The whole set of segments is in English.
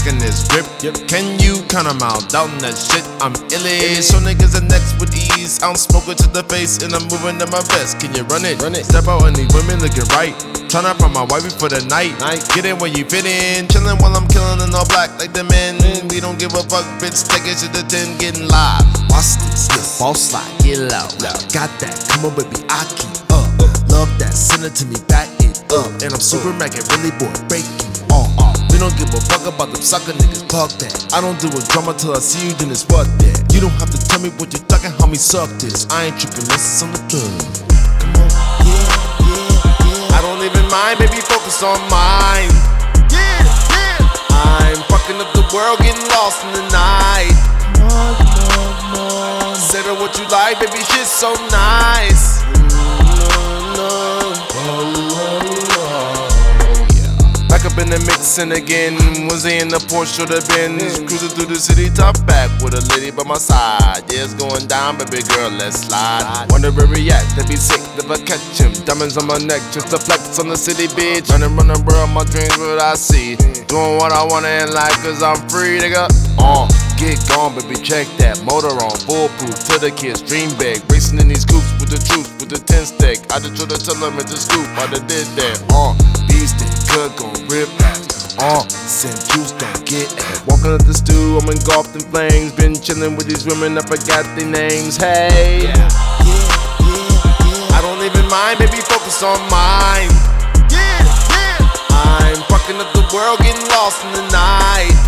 rockin' this grip. Can you count 'em out? Doubting that shit, I'm illy. Show niggas the next with ease. I'm smoking to the face and I'm moving to my best. Can you run it? Step out and these women looking right. Tryna find my wifey for the night. Get in where you fit in. Chillin' while I'm killin' in all black like the men. We don't give a fuck, bitch. Take it to the 10, getting live. Watch this, boss slide, get loud. Got that, come on baby, I keep up. Love that, send it to me, back it up. And I'm super mackin', really boy, break you off. We don't give a fuck about them sucker niggas, fuck that. I don't do a drama till I see you, then it's what that. You don't have to tell me what you're talking, homie, suck this. I ain't trippin', this is on the thug. Come on, yeah. I don't even mind, baby, focus on mine. I'm fucking up the world, getting lost in the night. Say that what you like, baby, shit's so nice. Back up in the mixin' again. Wednesday in the Porsche or the Benz. Cruising through the city, top back with a lady by my side. Yeah, it's going down, baby girl, let's slide. Wonder where he at, they be sick if I catch him. Diamonds on my neck, just to flex on the city, bitch. Running world, my dreams, what I see. Doing what I wanna in life, cause I'm free, nigga. Get gone, baby, check that. Motor on, foolproof, to the kids, dream bag. Racing in these scoops with the truth, with the 10 stack. I just try to tell them it's a scoop, I done did that. Beast it, good, gon' rip ass. Send juice, don't get ass. Walking up the stew, I'm engulfed in flames. Been chillin' with these women, I forgot their names. Hey, I don't even mind, baby, focus on mine. I'm fucking up the world, getting lost in the night.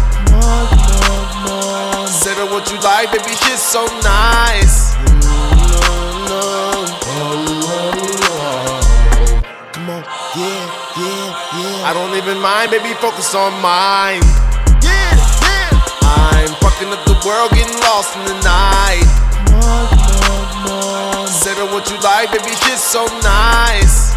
Say that what you like, baby, shit's so nice. Come on, yeah. I don't even mind, baby, focus on mine. I'm fucking up the world, getting lost in the night. Say that what you like, baby, shit's so nice.